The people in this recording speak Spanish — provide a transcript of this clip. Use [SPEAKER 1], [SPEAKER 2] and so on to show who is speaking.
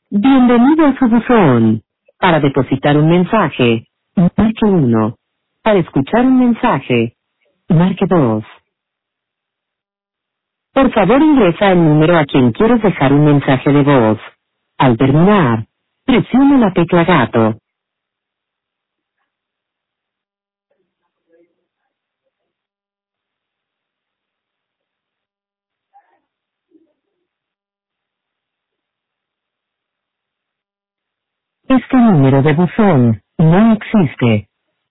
[SPEAKER 1] Bienvenido a su buzón. Para depositar un mensaje, marque 1. Para escuchar un mensaje, marque 2. Por favor ingresa el número a quien quieres dejar un mensaje de voz. Al terminar, presione la tecla gato. Este número de buzón no existe.